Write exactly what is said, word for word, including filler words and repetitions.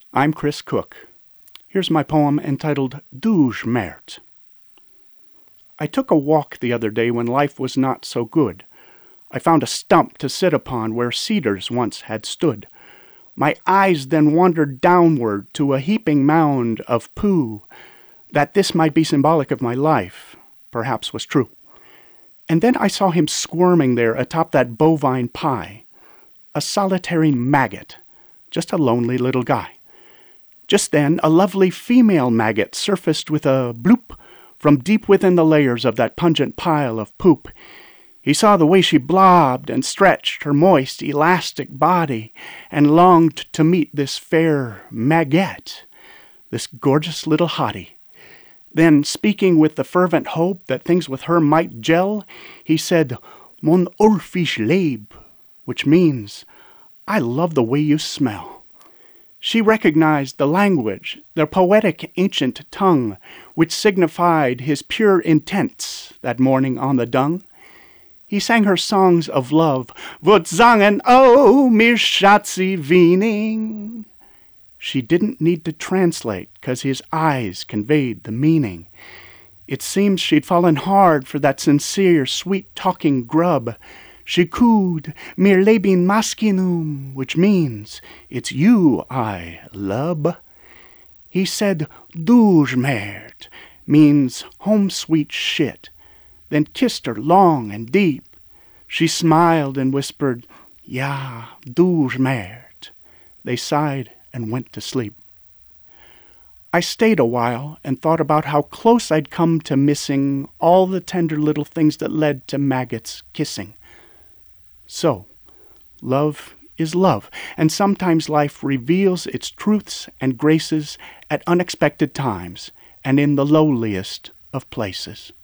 I'm Chris Cook. Here's my poem entitled Douze Meert. I took a walk the other day when life was not so good. I found a stump to sit upon where cedars once had stood. My eyes then wandered downward to a heaping mound of poo. That this might be symbolic of my life, perhaps was true. And then I saw him squirming there atop that bovine pie. A solitary maggot, just a lonely little guy. Just then, a lovely female maggot surfaced with a bloop from deep within the layers of that pungent pile of poop. He saw the way she blobbed and stretched her moist, elastic body and longed to meet this fair maggot, this gorgeous little hottie. Then, speaking with the fervent hope that things with her might gel, he said, Mon olfisch leib, which means, I love the way you smell. She recognized the language, the poetic ancient tongue, which signified his pure intents that morning on the dung. He sang her songs of love, Vot zangen, oh, mir Schatzi Wiening. She didn't need to translate, 'cause his eyes conveyed the meaning. It seems she'd fallen hard for that sincere, sweet-talking grub. She cooed, mir Leben Maskinum, which means, it's you I love. He said, Douze Meert, means home sweet shit, then kissed her long and deep. She smiled and whispered, Ja, Douze Meert. They sighed and went to sleep. I stayed a while and thought about how close I'd come to missing all the tender little things that led to maggots kissing. So, love is love, and sometimes life reveals its truths and graces at unexpected times and in the lowliest of places.